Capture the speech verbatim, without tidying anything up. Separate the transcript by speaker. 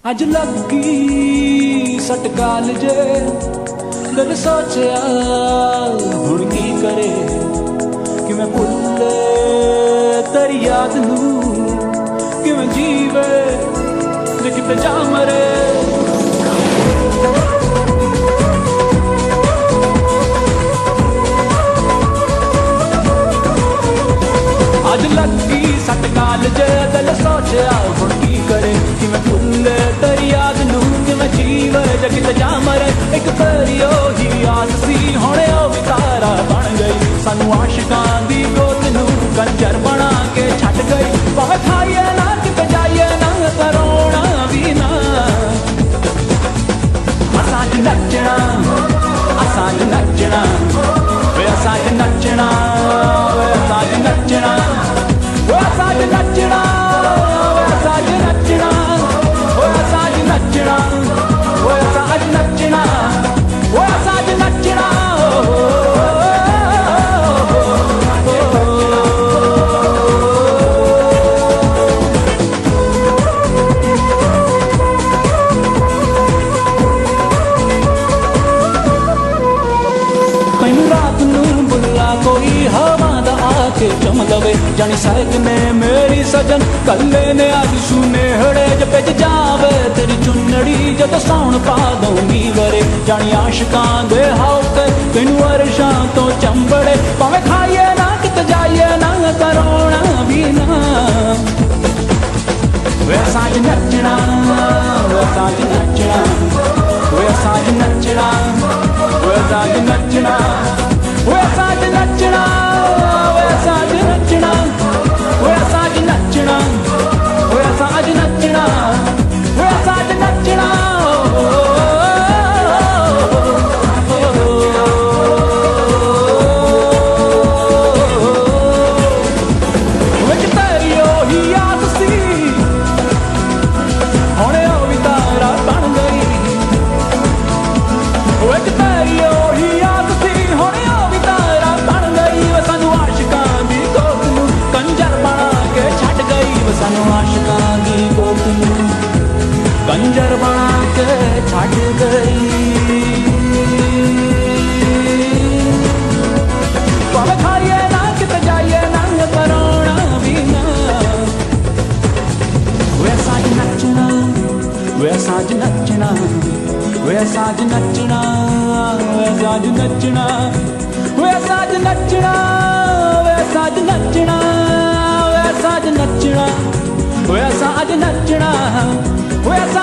Speaker 1: अज लगी सट कालजे दिल सोचिया हुण की करे कि मैं भुल्ले तेरी याद नू कि मैं जीवे जे किते जा मरे। अज लगी सट कालजे दिल सोचिया हुण की करे कि मैं भुल्ले तेरी याद नू कि मैं जीवे जे किते जा मरे। एक तेरी ओही आस सी हुणे ओ भी तारा बन गई सानू आशिकां दी गोद नू कंजर बना के छट गई। भावे खाइए ना किते जाइए ना करोना भी ना असां च नचना असां च नचना वे असां च नचना वे असां च नचना वे असां च नचना वे असां च नचना वे असां च नचना वे असां च नचना वे असां च नचना। चम दवे जानी सहक ने मेरी सजन कल्ले ने अज सुनेहड़े ज बिच जावे तेरी चुन्नड़ी जद सौण पा दूंगी वरे। जानी आशिकां दे हाउके तेनू अरशां तो चंबड़े भावे खाइए ना किते जाइए ना करोना भी ना वे असां च नचना वे असां च नचना वे असां च नचना वे असां च नचना वे असां च नचना वे असां च नचना वे असां च नचना वे असां च नचना वे असां च नचना। विच तेरी ओही याद सी हुणे ओ भी तारा बन गई। विच तेरी ओही याद सी हुणे ओ भी तारा बन गई। वे सानू आशिकां दी गोद नू कंजर बना के छट गई। वे सानू आशिकां दी गोद नू कंजर बना के छट गई। भावे खाइए ना किते जाइए ना करोना भी ना वे असां च नचना वे असां च नचना वे असां च नचना वे असां च नचना वे असां च नचना वे असां च नचना वे असां च नचना वे असां च नचना वे